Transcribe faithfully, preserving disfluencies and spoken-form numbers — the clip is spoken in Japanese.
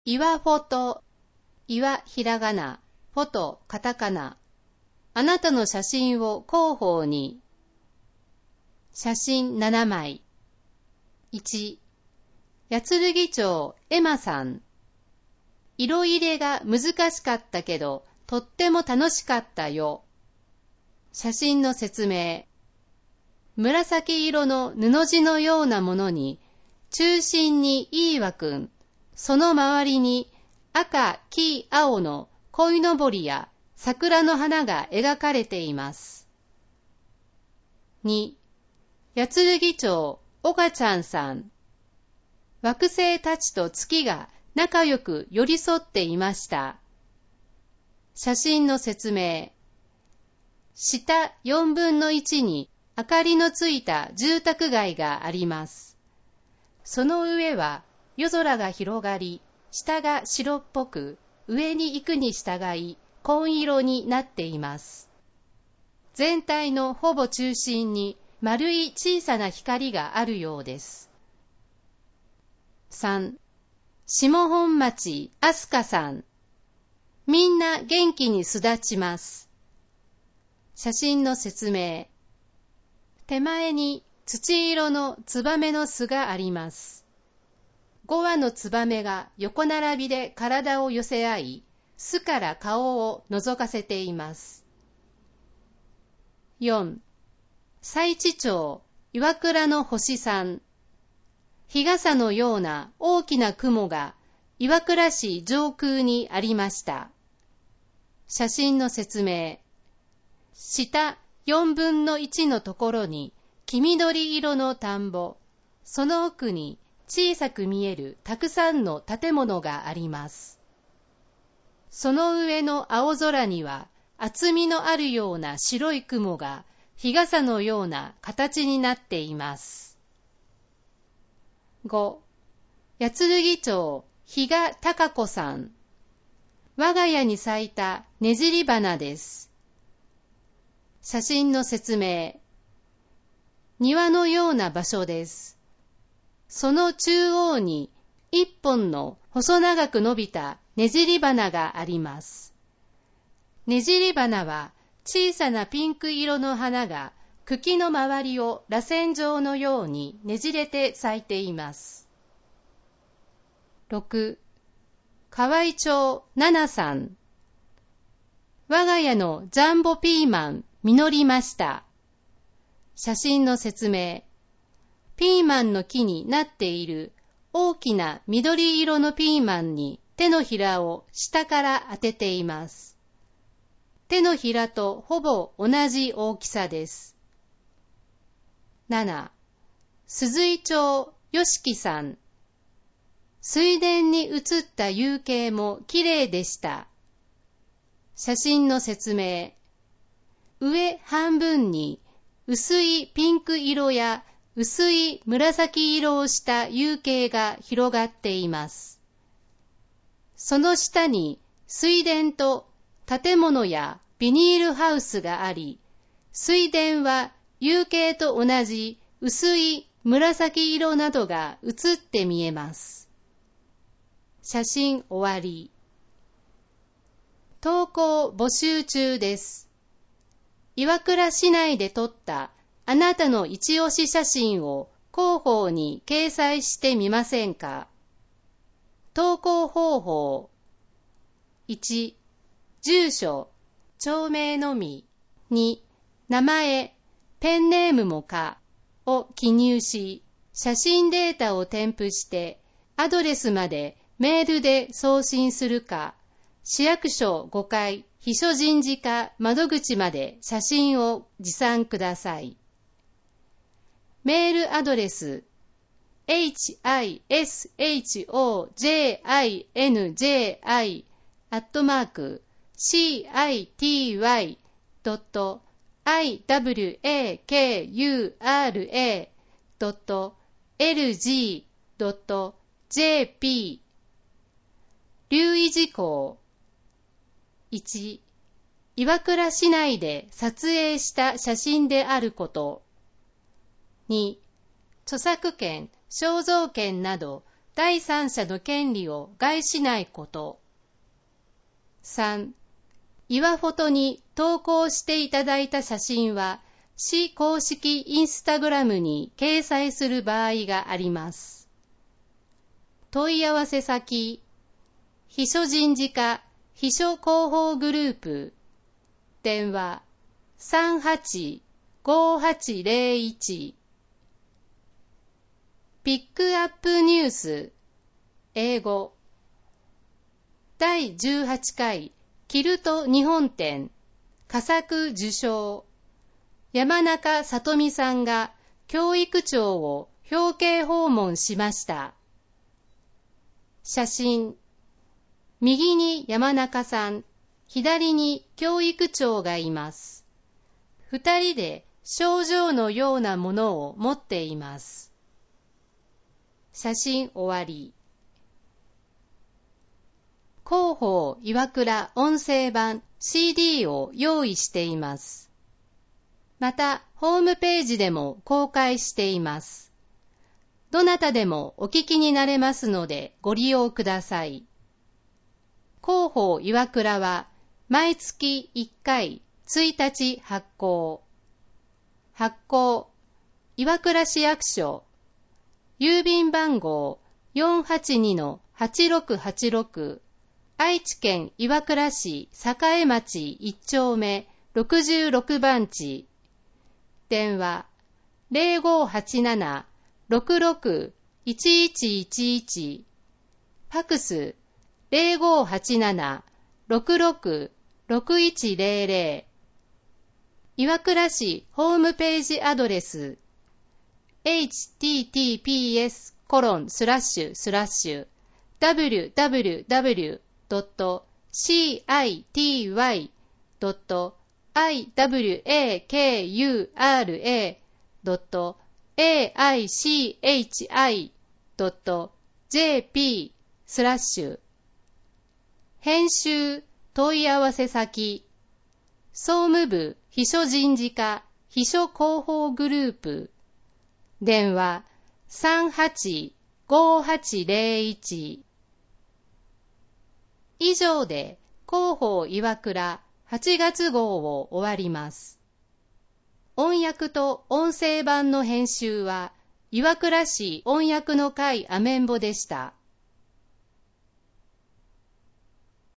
岩フォト、岩ひらがな、フォトカタカナ。あなたの写真を広報に。写真ななまい。いち、八剣町エマさん。色入れが難しかったけど、とっても楽しかったよ。写真の説明。紫色の布地のようなものに、中心にいいわくん、その周りに赤、黄、青の鯉のぼりや桜の花が描かれています。に、八剣町岡ちゃんさん。惑星たちと月が仲良く寄り添っていました。写真の説明。下よんぶんのいちに明かりのついた住宅街があります。その上は夜空が広がり、下が白っぽく、上に行くに従い紺色になっています。全体のほぼ中心に丸い小さな光があるようです。さん、下本町あすかさん。みんな元気に巣立ちます。写真の説明。手前に土色のツバメの巣があります。ごわのツバメが横並びで体を寄せ合い、巣から顔を覗かせています。よん、佐知町岩倉の星さん。日傘のような大きな雲が岩倉市上空にありました。写真の説明。下よんぶんのいちのところに黄緑色の田んぼ、その奥に小さく見えるたくさんの建物があります。その上の青空には厚みのあるような白い雲が日傘のような形になっています。ご、八剣町比嘉孝子さん。我が家に咲いたねじり花です。写真の説明。庭のような場所です。その中央に一本の細長く伸びたねじり花があります。ねじり花は小さなピンク色の花が茎の周りを螺旋状のようにねじれて咲いています。ろく、河合町ななさん。我が家のジャンボピーマン実りました。写真の説明。ピーマンの木になっている大きな緑色のピーマンに手のひらを下から当てています。手のひらとほぼ同じ大きさです。なな、鈴井町よしきさん。水田に映った夕景もきれいでした。写真の説明。上半分に薄いピンク色や薄い紫色をした夕景が広がっています。その下に水田と建物やビニールハウスがあり、水田は夕景と同じ薄い紫色などが映って見えます。写真終わり。投稿募集中です。岩倉市内で撮ったあなたの一押し写真を広報に掲載してみませんか？投稿方法。いち、住所、町名のみ。に、名前、ペンネームもかを記入し、写真データを添付してアドレスまでメールで送信するか、市役所ごかい秘書人事課窓口まで写真を持参ください。メールアドレス エイチアイエスエイチオージェイアイエヌジェイアイ アットマーク シーアイティーワイ ドット アイダブリューエーケーユーアールエー ドット エルジー ドット ジェーピー。留意事項。いち、岩倉市内で撮影した写真であること。に、著作権、肖像権など第三者の権利を害しないこと。さん、岩フォトに投稿していただいた写真は、市公式インスタグラムに掲載する場合があります。問い合わせ先、秘書人事課秘書広報グループ、電話 さんはちごはちゼロいち、ピックアップニュース、英語。だいじゅうはちかいキルト日本展、佳作受賞。山中さとみさんが教育長を表敬訪問しました。写真。右に山中さん、左に教育長がいます。二人で賞状のようなものを持っています。写真終わり。広報岩倉音声版 シーディー を用意しています。また、ホームページでも公開しています。どなたでもお聞きになれますのでご利用ください。広報岩倉は毎月いっかいついたち発行。発行、岩倉市役所、郵便番号 よんはちにのはちろくはちろく、愛知県岩倉市栄町いち丁目ろくじゅうろくばんち、電話 ゼロごはちなな ろくろく いちいちいちいち、ファクスゼロごはちなな ろくろく ろくいちゼロゼロ、岩倉市ホームページアドレス エイチティーティーピーエスコロンスラッシュスラッシュ ダブリューダブリューダブリュードットシーアイティーワイドットアイダブリューエーケーユーアールエードットエーアイシーエイチアイドットジェーピースラッシュ、編集問い合わせ先、総務部秘書人事課秘書広報グループ、電話 さんはちごはちゼロいち。以上で広報岩倉はちがつ号を終わります。音訳と音声版の編集は岩倉市音訳の会アメンボでした。